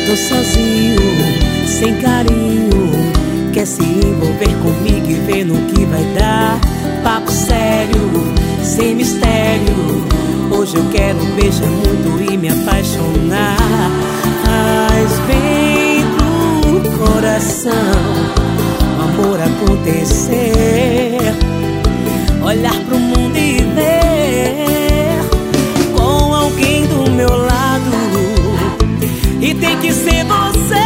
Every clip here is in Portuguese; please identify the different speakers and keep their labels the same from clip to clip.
Speaker 1: Tô sozinho, sem carinho, quer se envolver comigo e ver no que vai dar. Papo sério, sem mistério, hoje eu quero beijar muito e me apaixonar. Faz bem pro coração o amor acontecer, olhar pro mundo e ver com alguém do meu lado, e tem que ser você.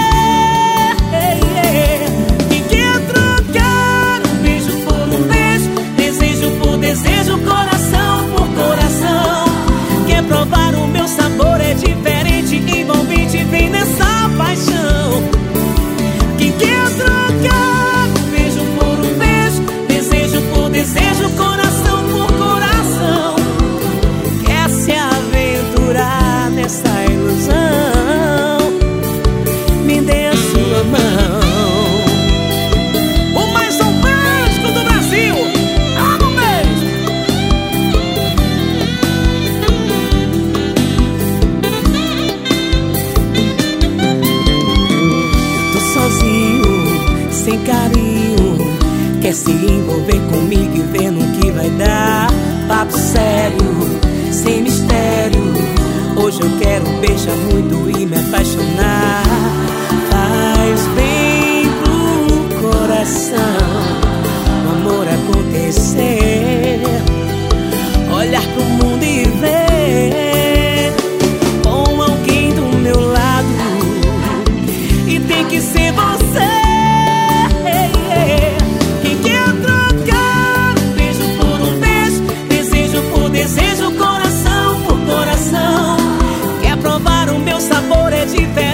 Speaker 1: Quem quer trocar um beijo por um beijo, desejo por desejo, coração por coração. Quer provar o meu sabor, é diferente, envolvente, vem nessa paixão. Quem quer trocar um beijo por um beijo, desejo por desejo, coração por coração. Quer se aventurar nessa ilusão, me dê a sua mão. O mais romântico do Brasil, amo mesmo. Tô sozinho, sem carinho, quer se envolver comigo e ver no que vai dar. Papo sério, sem mistério, hoje eu quero beijar muito e me apaixonar. Faz bem pro coração o amor acontecer, olhar pro mundo e ver com alguém do meu lado, e tem que ser você. Quem quer trocar um beijo por um beijo, desejo por desejo, coração por coração. Quer provar o meu sabor, é diferente,